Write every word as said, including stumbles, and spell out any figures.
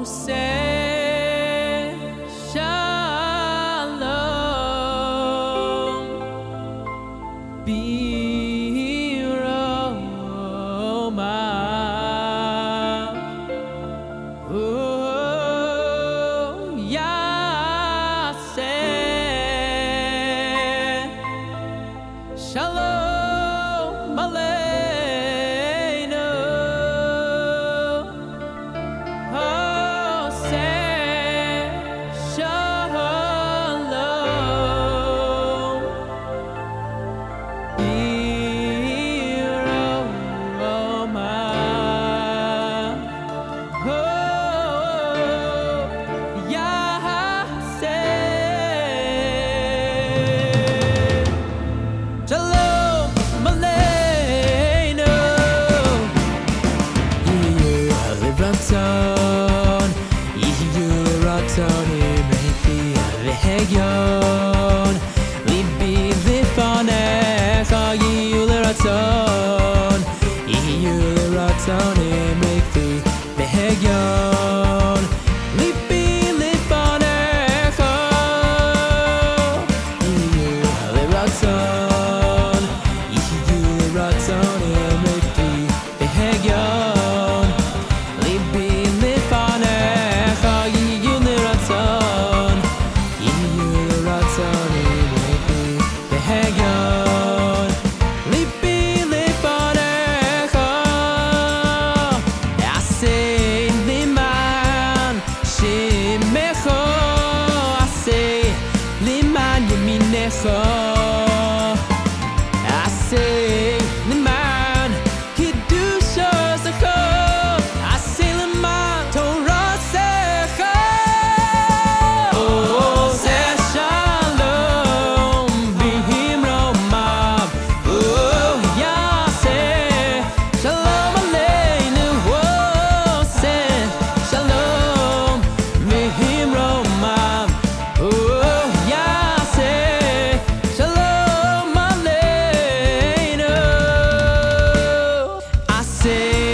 say shalom, be Roma. Oh, yeah, say shalom aleinu. Oh, say shalom, be Roma. Oh, yeah, say shalom aleinu. Yiyu liratzon, yiyu liratzon imeifi v'hegyon, libi lifanecha. Yiyu liratzon, yiyu liratzon imeifi v'hegyon, libi lifanecha. Yiyu liratzon, yiyu liratzon imeifi v'hegyon, libi lifanecha. Yiyu liratzon, yiyu liratzon imeifi v'hegyon, libi lifanecha. Aseh liman shemecha, aseh liman yaminecha, aseh liman kidushasecha, aseh liman torasecha. Oh, say shalom b'him romav. Oh, yeah, say shalom aleinu. Oh, say shalom b'him romav. Oh, yeah, say shalom aleinu. I say